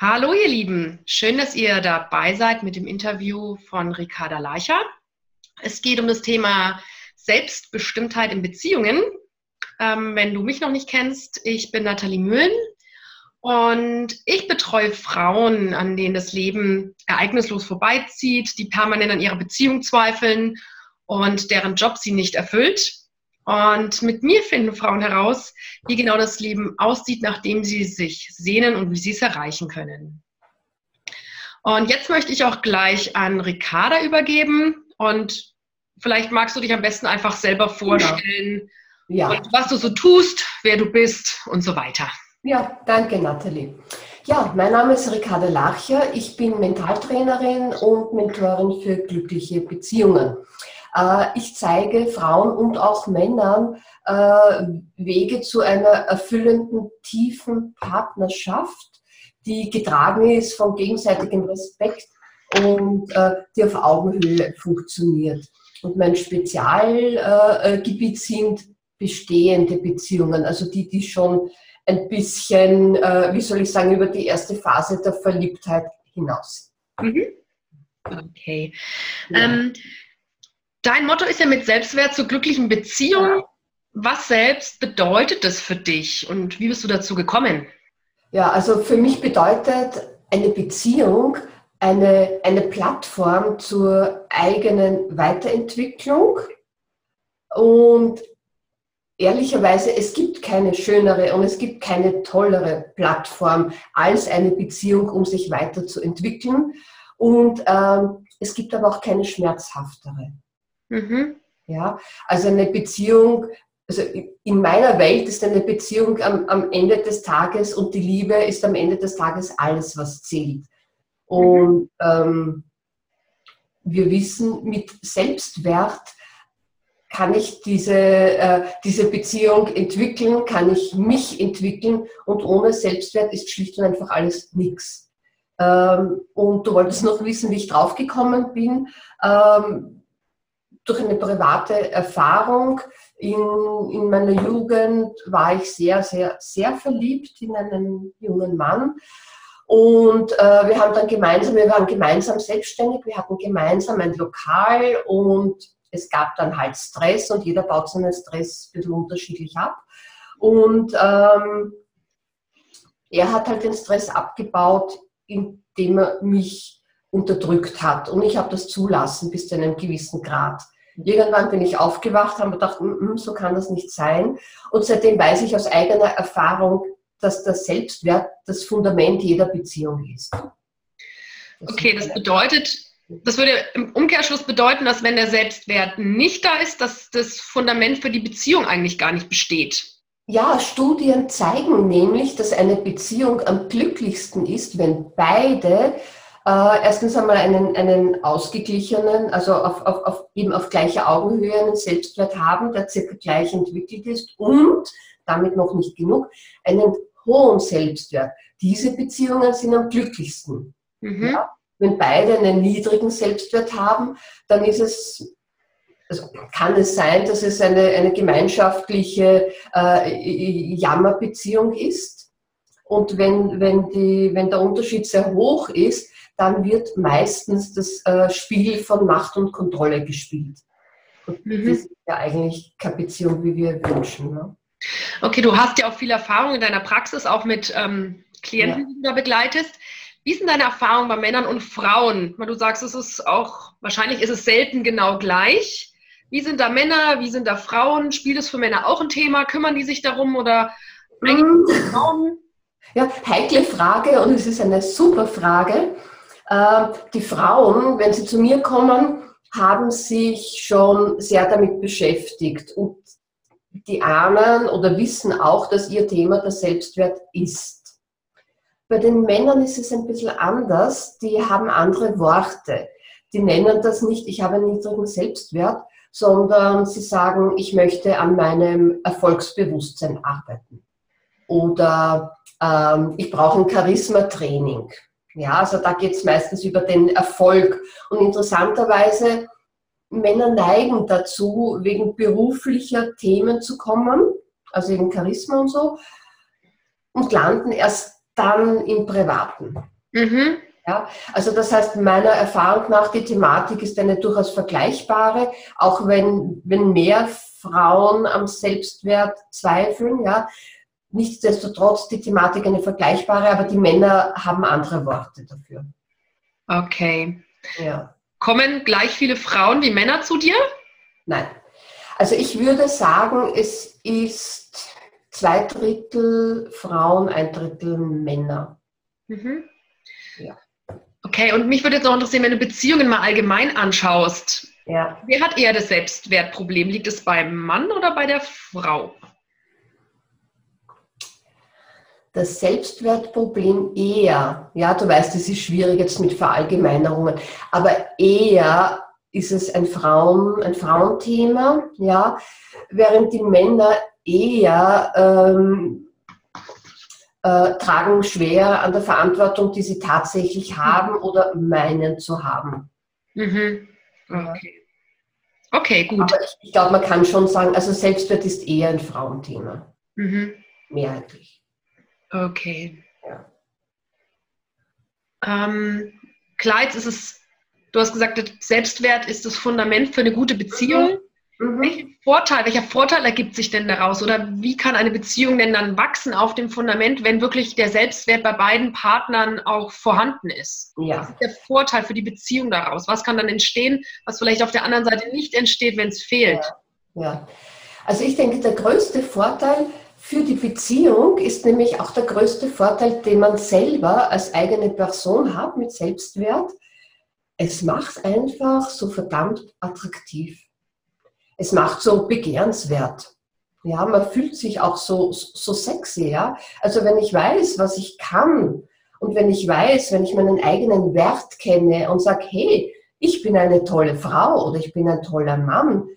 Hallo ihr Lieben, schön, dass ihr dabei seid mit dem Interview von Ricarda Larcher. Es geht um das Thema Selbstbestimmtheit in Beziehungen. Wenn du mich noch nicht kennst, ich bin Nathalie Mühlen und ich betreue Frauen, an denen das Leben ereignislos vorbeizieht, die permanent an ihrer Beziehung zweifeln und deren Job sie nicht erfüllt. Und mit mir finden Frauen heraus, wie genau das Leben aussieht, nachdem sie sich sehnen und wie sie es erreichen können. Und jetzt möchte ich auch gleich an Ricarda übergeben. Und vielleicht magst du dich am besten einfach selber vorstellen, Ja, und was du so tust, wer du bist und so weiter. ja, danke Nathalie. Ja, mein Name ist Ricarda Larcher. Ich bin Mentaltrainerin und Mentorin für glückliche Beziehungen. Ich zeige Frauen und auch Männern Wege zu einer erfüllenden, tiefen Partnerschaft, die getragen ist von gegenseitigem Respekt und die auf Augenhöhe funktioniert. Und mein Spezialgebiet sind bestehende Beziehungen, also die schon ein bisschen, wie soll ich sagen, über die erste Phase der Verliebtheit hinaus. Mhm. Okay. Ja. Dein Motto ist ja mit Selbstwert zur glücklichen Beziehung. Was selbst bedeutet das für dich und wie bist du dazu gekommen? Ja, also für mich bedeutet eine Beziehung eine Plattform zur eigenen Weiterentwicklung und ehrlicherweise, es gibt keine schönere und es gibt keine tollere Plattform als eine Beziehung, um sich weiterzuentwickeln. Und es gibt aber auch keine schmerzhaftere. Mhm. Ja, also eine Beziehung, also in meiner Welt ist eine Beziehung am Ende des Tages und die Liebe ist am Ende des Tages alles, was zählt. Mhm. Und wir wissen, mit Selbstwert kann ich diese Beziehung entwickeln, kann ich mich entwickeln und ohne Selbstwert ist schlicht und einfach alles nichts. Und du wolltest noch wissen, wie ich draufgekommen bin. Durch eine private Erfahrung in meiner Jugend war ich sehr, sehr, sehr verliebt in einen jungen Mann. Und wir waren gemeinsam selbstständig, wir hatten gemeinsam ein Lokal und es gab dann halt Stress und jeder baut seinen Stress ein bisschen unterschiedlich ab. Und er hat halt den Stress abgebaut, indem er mich unterdrückt hat. Und ich habe das zulassen bis zu einem gewissen Grad. Irgendwann bin ich aufgewacht, habe gedacht, so kann das nicht sein. Und seitdem weiß ich aus eigener Erfahrung, dass der Selbstwert das Fundament jeder Beziehung ist. Okay, das würde im Umkehrschluss bedeuten, dass wenn der Selbstwert nicht da ist, dass das Fundament für die Beziehung eigentlich gar nicht besteht. Ja, Studien zeigen nämlich, dass eine Beziehung am glücklichsten ist, wenn beide erstens einmal einen ausgeglichenen, also eben auf gleicher Augenhöhe einen Selbstwert haben, der circa gleich entwickelt ist und damit noch nicht genug, einen hohen Selbstwert. Diese Beziehungen sind am glücklichsten. Mhm. Ja? Wenn beide einen niedrigen Selbstwert haben, dann also kann es sein, dass es eine gemeinschaftliche Jammerbeziehung ist. Und wenn der Unterschied sehr hoch ist, dann wird meistens das Spiel von Macht und Kontrolle gespielt. Und das Mhm. ist ja eigentlich keine Beziehung, wie wir wünschen. Ne? Okay, du hast ja auch viel Erfahrung in deiner Praxis, auch mit Ja. Klienten, die du da begleitest. Wie sind deine Erfahrungen bei Männern und Frauen? Weil du sagst, wahrscheinlich ist es selten genau gleich. Wie sind da Männer, wie sind da Frauen? Spielt es für Männer auch ein Thema? Kümmern die sich darum oder eigentlich Frauen? Ja, heikle Frage und es ist eine super Frage. Die Frauen, wenn sie zu mir kommen, haben sich schon sehr damit beschäftigt und die ahnen oder wissen auch, dass ihr Thema der Selbstwert ist. Bei den Männern ist es ein bisschen anders. Die haben andere Worte. Die nennen das nicht, ich habe einen niedrigen Selbstwert, sondern sie sagen, ich möchte an meinem Erfolgsbewusstsein arbeiten. Oder ich brauche ein Charisma-Training. Ja, also da geht es meistens über den Erfolg. Und interessanterweise, Männer neigen dazu, wegen beruflicher Themen zu kommen, also wegen Charisma und so, und landen erst dann im Privaten. Mhm. Ja, also das heißt, meiner Erfahrung nach, die Thematik ist eine durchaus vergleichbare, auch wenn mehr Frauen am Selbstwert zweifeln, ja. Nichtsdestotrotz die Thematik eine vergleichbare, aber die Männer haben andere Worte dafür. Okay. Ja. Kommen gleich viele Frauen wie Männer zu dir? Nein. Also ich würde sagen, es ist 2/3 Frauen, 1/3 Männer. Mhm. Ja. Okay, und mich würde jetzt noch interessieren, wenn du Beziehungen mal allgemein anschaust, Ja. wer hat eher das Selbstwertproblem? Liegt es beim Mann oder bei der Frau? Das Selbstwertproblem eher, ja, du weißt, es ist schwierig jetzt mit Verallgemeinerungen, aber eher ist es ein Frauenthema, ja, während die Männer eher tragen schwer an der Verantwortung, die sie tatsächlich haben oder meinen zu haben. Mhm. Ja. Okay. Okay, gut. Aber ich glaube, man kann schon sagen, also Selbstwert ist eher ein Frauenthema, Mhm. mehrheitlich. Okay. Ja. Klar, jetzt ist es, du hast gesagt, Selbstwert ist das Fundament für eine gute Beziehung. Mhm. Welcher Vorteil ergibt sich denn daraus? Oder wie kann eine Beziehung denn dann wachsen auf dem Fundament, wenn wirklich der Selbstwert bei beiden Partnern auch vorhanden ist? Was Ja. ist der Vorteil für die Beziehung daraus? Was kann dann entstehen, was vielleicht auf der anderen Seite nicht entsteht, wenn es Ja. fehlt? Ja. Also ich denke, der größte Vorteil für die Beziehung ist nämlich auch der größte Vorteil, den man selber als eigene Person hat mit Selbstwert. Es macht einfach so verdammt attraktiv. Es macht so begehrenswert. Ja, man fühlt sich auch so sexy, ja. Also wenn ich weiß, was ich kann und wenn ich weiß, wenn ich meinen eigenen Wert kenne und sage, hey, ich bin eine tolle Frau oder ich bin ein toller Mann,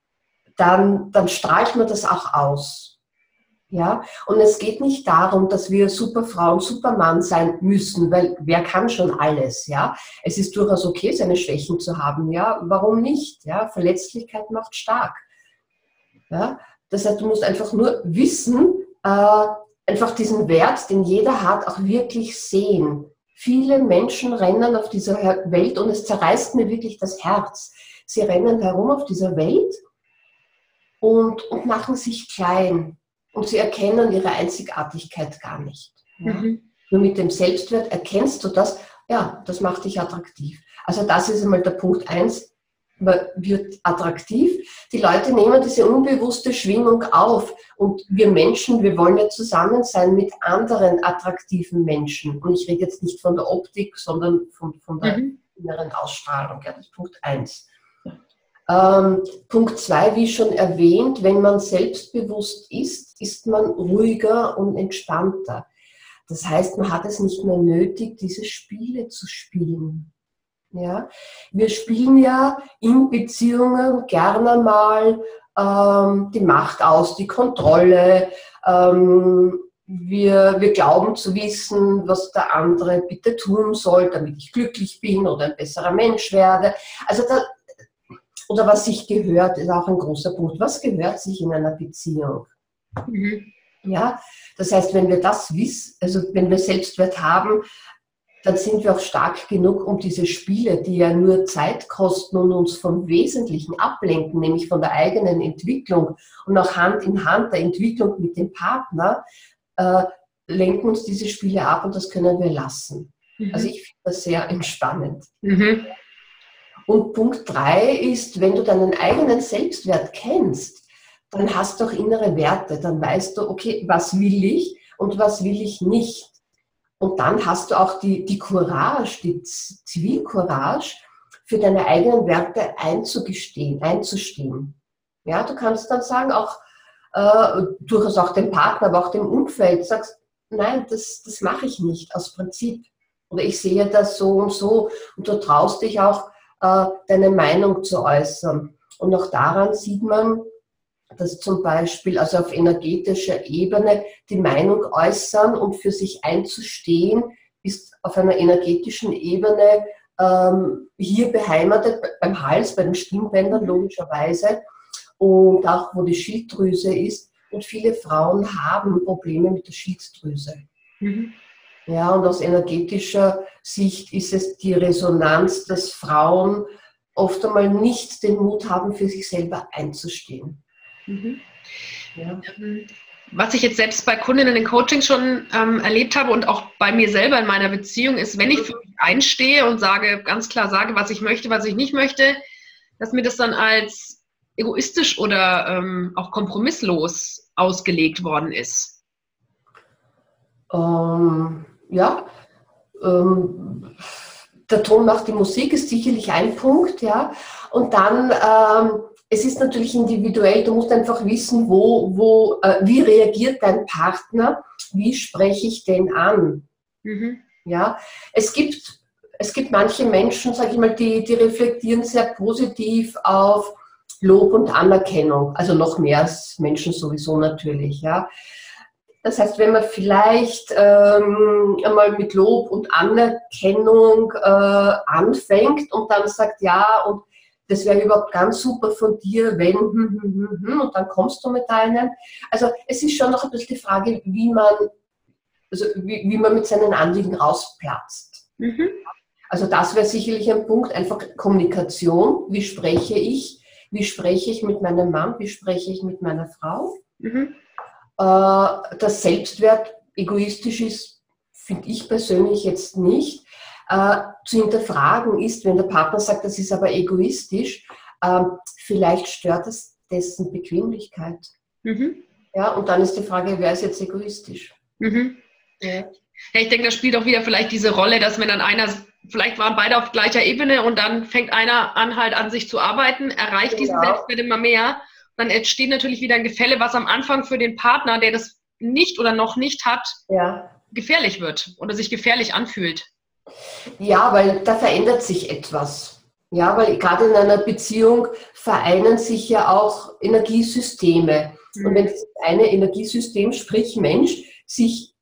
dann strahlt man das auch aus. Ja, und es geht nicht darum, dass wir Superfrau und Supermann sein müssen, weil wer kann schon alles, ja? Es ist durchaus okay, seine Schwächen zu haben, ja? Warum nicht? Ja, Verletzlichkeit macht stark. Ja? Das heißt, du musst einfach nur wissen, einfach diesen Wert, den jeder hat, auch wirklich sehen. Viele Menschen rennen auf dieser Welt und es zerreißt mir wirklich das Herz. Sie rennen herum auf dieser Welt und machen sich klein. Und sie erkennen ihre Einzigartigkeit gar nicht. Ja? Mhm. Nur mit dem Selbstwert erkennst du das, ja, das macht dich attraktiv. Also das ist einmal der Punkt eins, man wird attraktiv. Die Leute nehmen diese unbewusste Schwingung auf. Und wir Menschen, wir wollen ja zusammen sein mit anderen attraktiven Menschen. Und ich rede jetzt nicht von der Optik, sondern von der Mhm. inneren Ausstrahlung. Ja, das ist Punkt eins. Punkt 2, wie schon erwähnt, wenn man selbstbewusst ist, ist man ruhiger und entspannter. Das heißt, man hat es nicht mehr nötig, diese Spiele zu spielen. Ja? Wir spielen ja in Beziehungen gerne mal die Macht aus, die Kontrolle. Wir glauben zu wissen, was der andere bitte tun soll, damit ich glücklich bin oder ein besserer Mensch werde. Also oder was sich gehört, ist auch ein großer Punkt. Was gehört sich in einer Beziehung? Mhm. Ja, das heißt, wenn wir das wissen, also wenn wir Selbstwert haben, dann sind wir auch stark genug, um diese Spiele, die ja nur Zeit kosten und uns vom Wesentlichen ablenken, nämlich von der eigenen Entwicklung und auch Hand in Hand der Entwicklung mit dem Partner, lenken uns diese Spiele ab und das können wir lassen. Also Mhm. ich finde das sehr entspannend. Mhm. Und Punkt 3 ist, wenn du deinen eigenen Selbstwert kennst, dann hast du auch innere Werte. Dann weißt du, okay, was will ich und was will ich nicht. Und dann hast du auch die Courage, die Zivilcourage, für deine eigenen Werte einzustehen. Ja, du kannst dann sagen, auch durchaus auch dem Partner, aber auch dem Umfeld, sagst, nein, das mache ich nicht aus Prinzip. Oder ich sehe das so und so. Und du traust dich auch, deine Meinung zu äußern. Und auch daran sieht man, dass zum Beispiel, also auf energetischer Ebene, die Meinung äußern und für sich einzustehen, ist auf einer energetischen Ebene hier beheimatet, beim Hals, bei den Stimmbändern logischerweise und auch wo die Schilddrüse ist. Und viele Frauen haben Probleme mit der Schilddrüse. Mhm. Ja, und aus energetischer Sicht ist es die Resonanz, dass Frauen oft einmal nicht den Mut haben, für sich selber einzustehen. Mhm. Ja. Was ich jetzt selbst bei Kundinnen in Coaching schon erlebt habe und auch bei mir selber in meiner Beziehung ist, wenn ich für mich einstehe und sage, ganz klar sage, was ich möchte, was ich nicht möchte, dass mir das dann als egoistisch oder auch kompromisslos ausgelegt worden ist. Ja, der Ton macht die Musik, ist sicherlich ein Punkt, ja. Und dann, es ist natürlich individuell, du musst einfach wissen, wie reagiert dein Partner, wie spreche ich den an. Mhm. Ja, es gibt manche Menschen, sage ich mal, die reflektieren sehr positiv auf Lob und Anerkennung, also noch mehr als Menschen sowieso natürlich, ja. Das heißt, wenn man vielleicht einmal mit Lob und Anerkennung anfängt und dann sagt, ja, und das wäre überhaupt ganz super von dir, wenn, und dann kommst du mit deinen. Also es ist schon noch ein bisschen die Frage, wie man mit seinen Anliegen rausplatzt. Mhm. Also das wäre sicherlich ein Punkt, einfach Kommunikation. Wie spreche ich? Wie spreche ich mit meinem Mann? Wie spreche ich mit meiner Frau? Mhm. Dass Selbstwert egoistisch ist, finde ich persönlich jetzt nicht. Zu hinterfragen ist, wenn der Partner sagt, das ist aber egoistisch, vielleicht stört es dessen Bequemlichkeit. Mhm. Ja, und dann ist die Frage, wer ist jetzt egoistisch? Mhm. Ja. Ja, ich denke, das spielt auch wieder vielleicht diese Rolle, dass wenn dann einer, vielleicht waren beide auf gleicher Ebene und dann fängt einer an, halt an sich zu arbeiten, erreicht diesen Genau. Selbstwert immer mehr, dann entsteht natürlich wieder ein Gefälle, was am Anfang für den Partner, der das nicht oder noch nicht hat, Ja. gefährlich wird oder sich gefährlich anfühlt. Ja, weil da verändert sich etwas. Ja, weil gerade in einer Beziehung vereinen sich ja auch Energiesysteme. Und wenn das eine Energiesystem, sprich Mensch, sich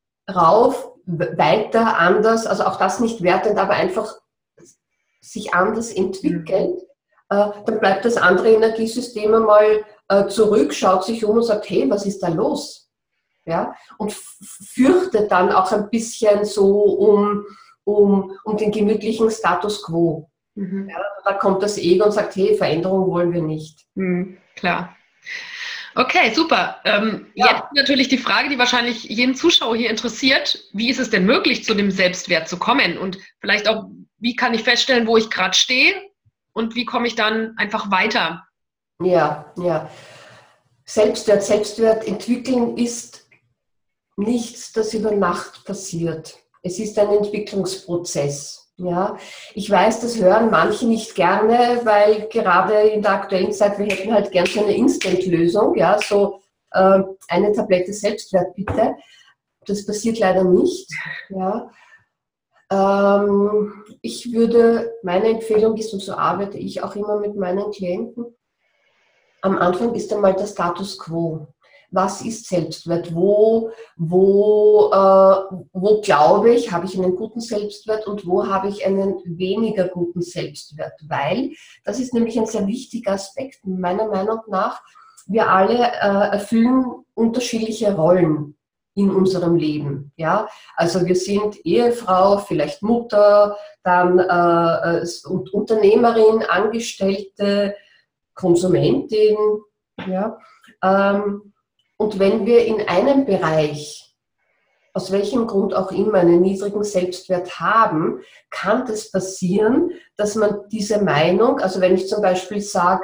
weiter, anders, also auch das nicht wertend, aber einfach sich anders entwickelt, dann bleibt das andere Energiesystem einmal zurück, schaut sich um und sagt, hey, was ist da los? Ja? Und fürchtet dann auch ein bisschen so um den gemütlichen Status quo. Mhm. Ja? Da kommt das Ego und sagt, hey, Veränderung wollen wir nicht. Klar. Okay, super. Jetzt natürlich die Frage, die wahrscheinlich jeden Zuschauer hier interessiert. Wie ist es denn möglich, zu dem Selbstwert zu kommen? Und vielleicht auch, wie kann ich feststellen, wo ich gerade stehe? Und wie komme ich dann einfach weiter? Ja, ja. Selbstwert entwickeln ist nichts, das über Nacht passiert. Es ist ein Entwicklungsprozess. Ja, ich weiß, das hören manche nicht gerne, weil gerade in der aktuellen Zeit, wir hätten halt gern so eine Instant-Lösung, ja, so eine Tablette Selbstwert bitte. Das passiert leider nicht. Ja. Meine Empfehlung ist, und so arbeite ich auch immer mit meinen Klienten, am Anfang ist einmal der Status quo. Was ist Selbstwert? Wo glaube ich, habe ich einen guten Selbstwert und wo habe ich einen weniger guten Selbstwert? Weil, das ist nämlich ein sehr wichtiger Aspekt, meiner Meinung nach, wir alle erfüllen unterschiedliche Rollen in unserem Leben. Ja? Also wir sind Ehefrau, vielleicht Mutter, dann Unternehmerin, Angestellte, Konsumentin. Ja? Und wenn wir in einem Bereich, aus welchem Grund auch immer, einen niedrigen Selbstwert haben, kann das passieren, dass man diese Meinung, also wenn ich zum Beispiel sage,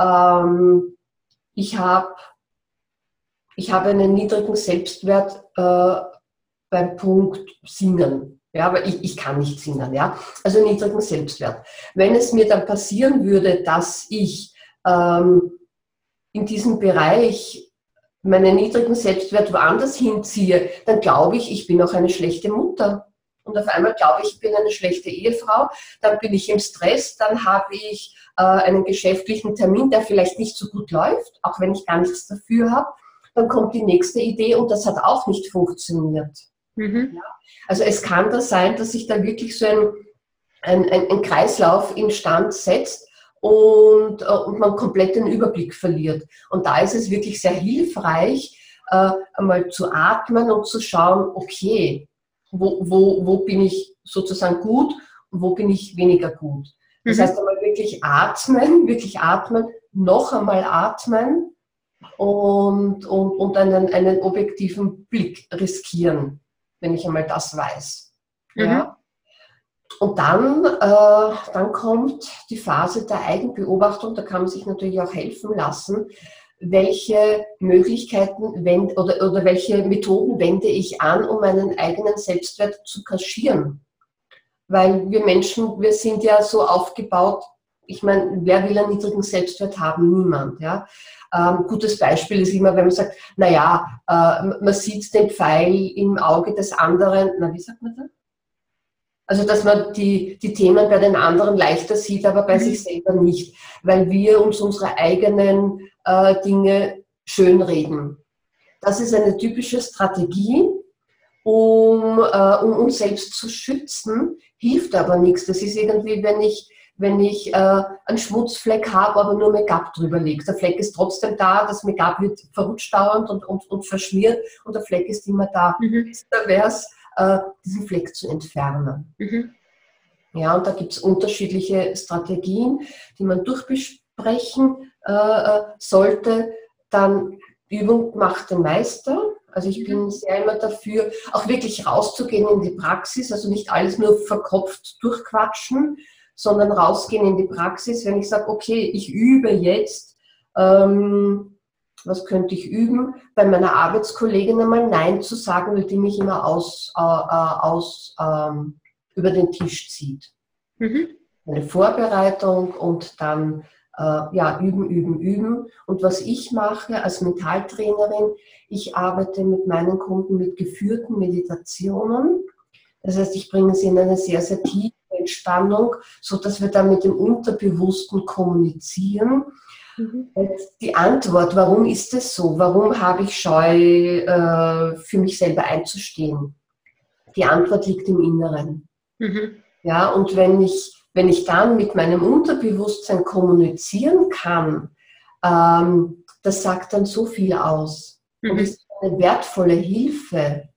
ich habe einen niedrigen Selbstwert beim Punkt Singen. Ja, aber ich kann nicht singen. Ja? Also niedrigen Selbstwert. Wenn es mir dann passieren würde, dass ich in diesem Bereich meinen niedrigen Selbstwert woanders hinziehe, dann glaube ich, ich bin auch eine schlechte Mutter. Und auf einmal glaube ich, ich bin eine schlechte Ehefrau, dann bin ich im Stress, dann habe ich einen geschäftlichen Termin, der vielleicht nicht so gut läuft, auch wenn ich gar nichts dafür habe. Dann kommt die nächste Idee und das hat auch nicht funktioniert. Mhm. Ja? Also es kann da sein, dass sich da wirklich so ein Kreislauf instand setzt, und man komplett den Überblick verliert. Und da ist es wirklich sehr hilfreich, einmal zu atmen und zu schauen, okay, wo bin ich sozusagen gut und wo bin ich weniger gut. Das heißt einmal wirklich atmen, noch einmal atmen und einen objektiven Blick riskieren, wenn ich einmal das weiß. Ja? Und dann kommt die Phase der Eigenbeobachtung, da kann man sich natürlich auch helfen lassen, welche Möglichkeiten oder welche Methoden wende ich an, um meinen eigenen Selbstwert zu kaschieren. Weil wir Menschen, wir sind ja so aufgebaut, ich meine, wer will einen niedrigen Selbstwert haben? Niemand. Ja? Gutes Beispiel ist immer, wenn man sagt, naja, man sieht den Pfeil im Auge des anderen, wie sagt man das? Also, dass man die Themen bei den anderen leichter sieht, aber bei sich selber nicht, weil wir uns unsere eigenen Dinge schönreden. Das ist eine typische Strategie, um uns selbst zu schützen, hilft aber nichts. Das ist irgendwie, wenn ich einen Schmutzfleck habe, aber nur Make-up drüber liegt. Der Fleck ist trotzdem da, das Make-up wird verrutscht dauernd und verschmiert und der Fleck ist immer da. Da wäre es, diesen Fleck zu entfernen. Ja, und da gibt es unterschiedliche Strategien, die man durchbesprechen sollte. Dann Übung macht den Meister. Also ich bin sehr immer dafür, auch wirklich rauszugehen in die Praxis, also nicht alles nur verkopft durchquatschen, sondern rausgehen in die Praxis. Wenn ich sage, okay, ich übe jetzt, was könnte ich üben? Bei meiner Arbeitskollegin einmal Nein zu sagen, weil die mich immer über den Tisch zieht. Eine Vorbereitung und dann üben. Und was ich mache als Mentaltrainerin, ich arbeite mit meinen Kunden mit geführten Meditationen. Das heißt, ich bringe sie in eine sehr, sehr tiefe Entspannung, sodass wir dann mit dem Unterbewussten kommunizieren. Die Antwort, warum ist es so? Warum habe ich Scheu, für mich selber einzustehen? Die Antwort liegt im Inneren. Ja, und wenn ich dann mit meinem Unterbewusstsein kommunizieren kann, das sagt dann so viel aus. Und ist eine wertvolle Hilfe,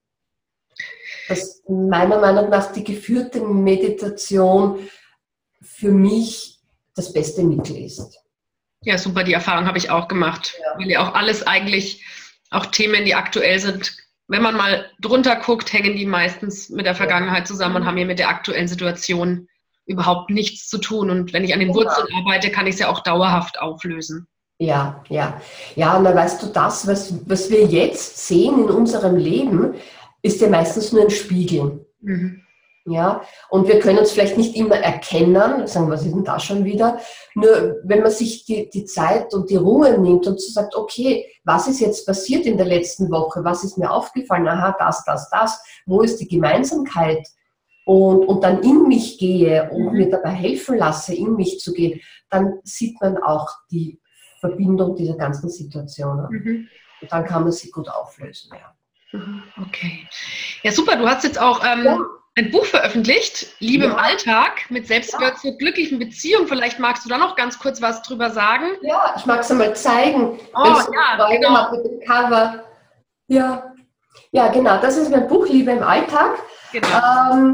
dass meiner Meinung nach die geführte Meditation für mich das beste Mittel ist. Ja, super, die Erfahrung habe ich auch gemacht. Ja. Weil ja auch alles eigentlich, auch Themen, die aktuell sind, wenn man mal drunter guckt, hängen die meistens mit der Vergangenheit zusammen und haben hier mit der aktuellen Situation überhaupt nichts zu tun. Und wenn ich an den Wurzeln arbeite, kann ich es ja auch dauerhaft auflösen. Ja, und dann weißt du, das, was wir jetzt sehen in unserem Leben, ist ja meistens nur ein Spiegel. Ja, und wir können uns vielleicht nicht immer erkennen, sagen, was ist denn da schon wieder? Nur wenn man sich die Zeit und die Ruhe nimmt und so sagt, okay, was ist jetzt passiert in der letzten Woche? Was ist mir aufgefallen? Aha, das. Wo ist die Gemeinsamkeit? Und dann in mich gehe und mir dabei helfen lasse, in mich zu gehen, dann sieht man auch die Verbindung dieser ganzen Situationen. Und dann kann man sie gut auflösen. Ja. Okay. Ja, super. Du hast jetzt auch ein Buch veröffentlicht, Liebe im Alltag, mit Selbstwert zur glücklichen Beziehung. Vielleicht magst du da noch ganz kurz was drüber sagen? Ja, ich mag es einmal zeigen. Genau. Mit dem Cover. Ja, genau. Das ist mein Buch, Liebe im Alltag. Genau.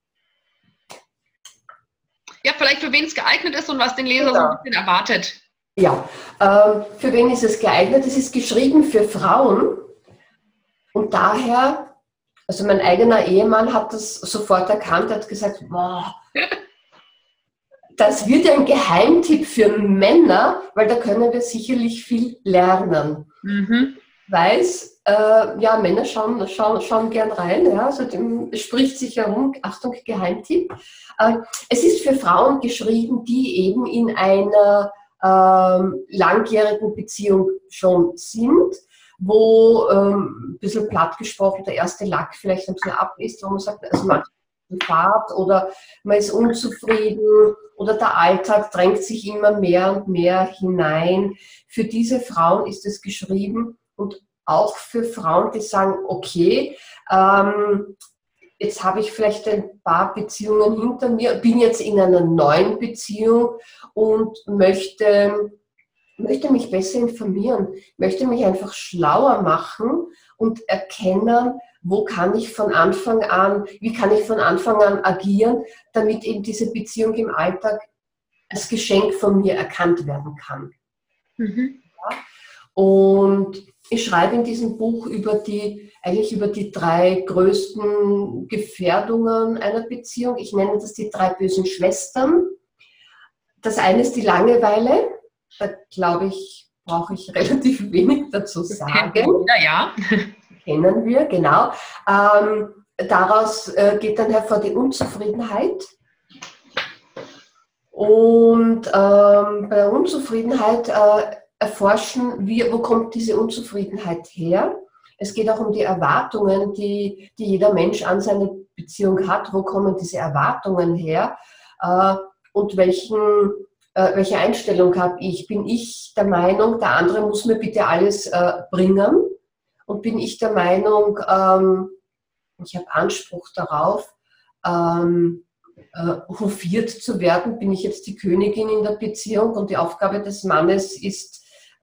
Ja, vielleicht für wen es geeignet ist und was den Leser so ein bisschen erwartet. Ja, für wen ist es geeignet? Es ist geschrieben für Frauen und daher, also mein eigener Ehemann hat das sofort erkannt, er hat gesagt, wow, das wird ein Geheimtipp für Männer, weil da können wir sicherlich viel lernen. Weiß, Männer schauen gern rein, ja, also es spricht sich herum, Achtung, Geheimtipp. Es ist für Frauen geschrieben, die eben in einer langjährigen Beziehung schon sind, wo ein bisschen platt gesprochen der erste Lack vielleicht ein bisschen ab ist, wo man sagt, also man ist Fahrt oder man ist unzufrieden oder der Alltag drängt sich immer mehr und mehr hinein. Für diese Frauen ist es geschrieben und auch für Frauen, die sagen, okay, jetzt habe ich vielleicht ein paar Beziehungen hinter mir, bin jetzt in einer neuen Beziehung und möchte mich besser informieren, möchte mich einfach schlauer machen und erkennen, wie kann ich von Anfang an agieren, damit eben diese Beziehung im Alltag als Geschenk von mir erkannt werden kann. Mhm. Ja? Und ich schreibe in diesem Buch über die 3 größten Gefährdungen einer Beziehung. Ich nenne das die 3 bösen Schwestern. Das eine ist die Langeweile. Da glaube ich, brauche ich relativ wenig dazu sagen. Ja. Kennen wir, genau. Daraus geht dann hervor die Unzufriedenheit. Und bei der Unzufriedenheit erforschen wir, wo kommt diese Unzufriedenheit her. Es geht auch um die Erwartungen, die jeder Mensch an seine Beziehung hat. Wo kommen diese Erwartungen her? Und welche Einstellung habe ich? Bin ich der Meinung, der andere muss mir bitte alles bringen? Und bin ich der Meinung, ich habe Anspruch darauf, hofiert zu werden? Bin ich jetzt die Königin in der Beziehung und die Aufgabe des Mannes ist,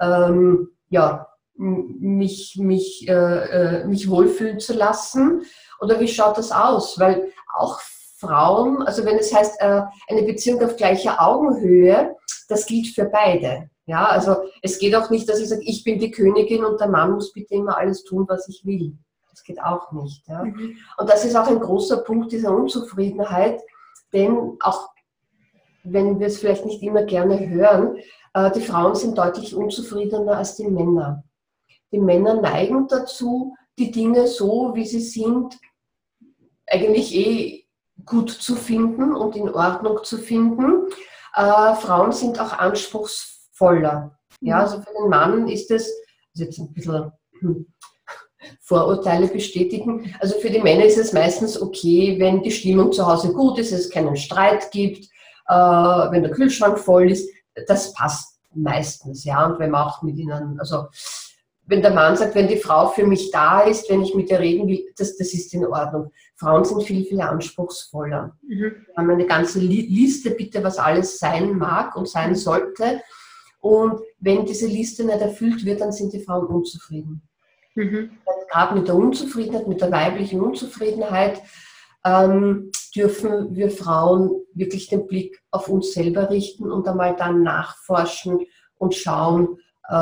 mich wohlfühlen zu lassen? Oder wie schaut das aus? Weil auch Frauen, also wenn es heißt, eine Beziehung auf gleicher Augenhöhe, das gilt für beide. Ja, also es geht auch nicht, dass ich sage, ich bin die Königin und der Mann muss bitte immer alles tun, was ich will. Das geht auch nicht. Ja. Mhm. Und das ist auch ein großer Punkt dieser Unzufriedenheit, denn auch wenn wir es vielleicht nicht immer gerne hören, die Frauen sind deutlich unzufriedener als die Männer. Die Männer neigen dazu, die Dinge so, wie sie sind, eigentlich gut zu finden und in Ordnung zu finden. Frauen sind auch anspruchsvoller. Ja, also für den Mann ist es, also jetzt ein bisschen Vorurteile bestätigen, also für die Männer ist es meistens okay, wenn die Stimmung zu Hause gut ist, es keinen Streit gibt, wenn der Kühlschrank voll ist, das passt meistens. Ja, und wenn man auch mit ihnen, also wenn der Mann sagt, wenn die Frau für mich da ist, wenn ich mit ihr reden will, das ist in Ordnung. Frauen sind viel, viel anspruchsvoller. Wir haben eine ganze Liste, bitte, was alles sein mag und sein sollte. Und wenn diese Liste nicht erfüllt wird, dann sind die Frauen unzufrieden. Gerade mit der Unzufriedenheit, mit der weiblichen Unzufriedenheit, dürfen wir Frauen wirklich den Blick auf uns selber richten und einmal dann nachforschen und schauen,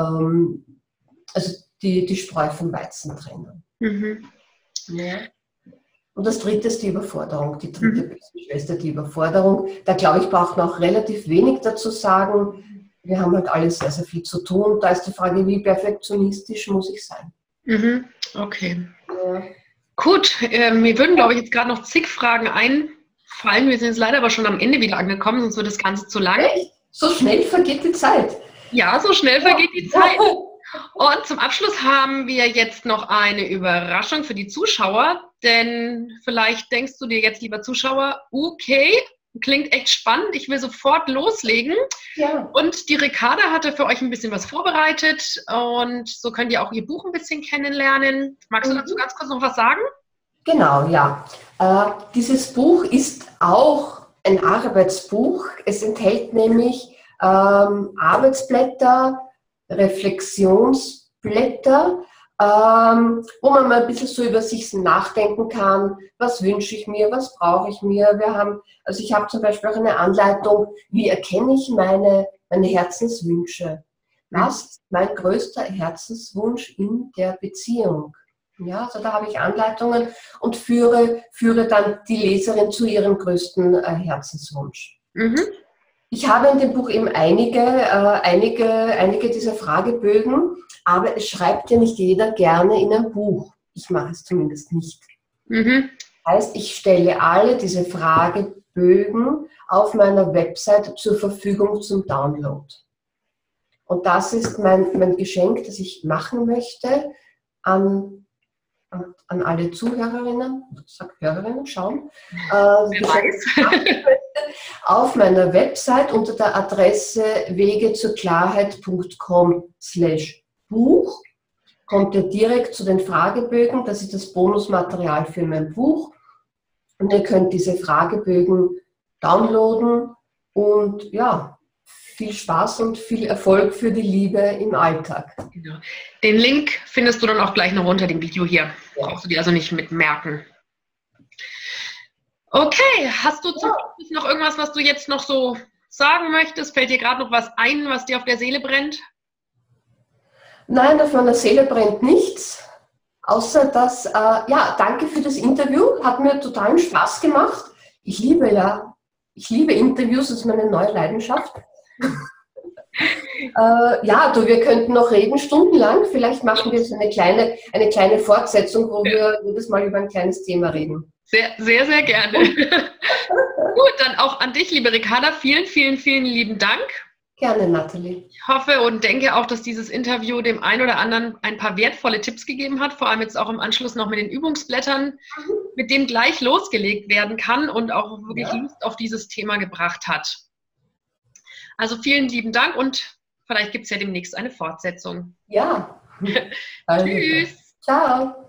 also die Spreu vom Weizen trennen. Ja. Und das dritte ist die Überforderung, die dritte böse Schwester, die Überforderung. Da glaube ich, braucht man auch relativ wenig dazu sagen. Wir haben halt alle sehr, sehr viel zu tun. Da ist die Frage, wie perfektionistisch muss ich sein? Okay. Ja. Gut, mir würden, glaube ich, jetzt gerade noch zig Fragen einfallen. Wir sind jetzt leider aber schon am Ende wieder angekommen, sonst wird das Ganze zu lang. Echt? So schnell vergeht die Zeit. Ja, so schnell vergeht die Zeit. Und zum Abschluss haben wir jetzt noch eine Überraschung für die Zuschauer, denn vielleicht denkst du dir jetzt, lieber Zuschauer, okay, klingt echt spannend, ich will sofort loslegen. Ja. Und die Ricarda hatte für euch ein bisschen was vorbereitet und so könnt ihr auch ihr Buch ein bisschen kennenlernen. Magst du dazu ganz kurz noch was sagen? Genau, ja. Dieses Buch ist auch ein Arbeitsbuch. Es enthält nämlich Arbeitsblätter, Reflexionsblätter, wo man mal ein bisschen so über sich nachdenken kann, was wünsche ich mir, was brauche ich mir. Ich habe zum Beispiel auch eine Anleitung, wie erkenne ich meine Herzenswünsche. Was ist mein größter Herzenswunsch in der Beziehung? Ja, also da habe ich Anleitungen und führe dann die Leserin zu ihrem größten Herzenswunsch. Ich habe in dem Buch eben einige dieser Fragebögen, aber es schreibt ja nicht jeder gerne in ein Buch. Ich mache es zumindest nicht. Das heißt, ich stelle alle diese Fragebögen auf meiner Website zur Verfügung zum Download. Und das ist mein Geschenk, das ich machen möchte an alle Zuhörerinnen, ich sage Hörerinnen, schauen, auf meiner Website unter der Adresse wegezurklarheit.com/Buch kommt ihr direkt zu den Fragebögen. Das ist das Bonusmaterial für mein Buch. Und ihr könnt diese Fragebögen downloaden und ja, viel Spaß und viel Erfolg für die Liebe im Alltag. Genau. Den Link findest du dann auch gleich noch unter dem Video hier. Ja. Brauchst du dir also nicht mitmerken. Okay, hast du zum Schluss noch irgendwas, was du jetzt noch so sagen möchtest? Fällt dir gerade noch was ein, was dir auf der Seele brennt? Nein, auf meiner Seele brennt nichts. Außer dass, danke für das Interview. Hat mir totalen Spaß gemacht. Ich liebe Interviews, das ist meine neue Leidenschaft. Wir könnten noch reden, stundenlang. Vielleicht machen wir jetzt eine kleine Fortsetzung, wo wir jedes Mal über ein kleines Thema reden. Sehr, sehr, sehr gerne. Gut, dann auch an dich, liebe Ricarda. Vielen, vielen, vielen lieben Dank. Gerne, Nathalie. Ich hoffe und denke auch, dass dieses Interview dem einen oder anderen ein paar wertvolle Tipps gegeben hat, vor allem jetzt auch im Anschluss noch mit den Übungsblättern, mit dem gleich losgelegt werden kann und auch wirklich Lust auf dieses Thema gebracht hat. Also vielen lieben Dank und vielleicht gibt es ja demnächst eine Fortsetzung. Ja. Tschüss. Ciao.